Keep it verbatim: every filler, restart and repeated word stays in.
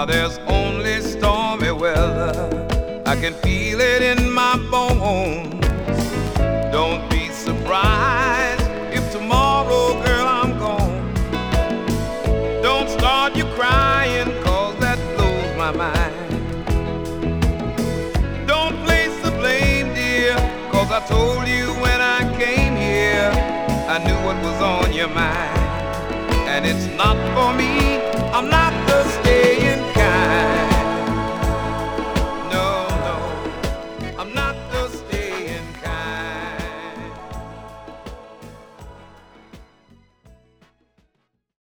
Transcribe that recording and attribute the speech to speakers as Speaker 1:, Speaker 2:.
Speaker 1: Now there's only stormy weather. I can feel it in my bones. Don't be surprised if tomorrow, girl, I'm gone. Don't start you crying, cause that blows my mind. Don't place the blame, dear, cause I told you when I came here I knew what was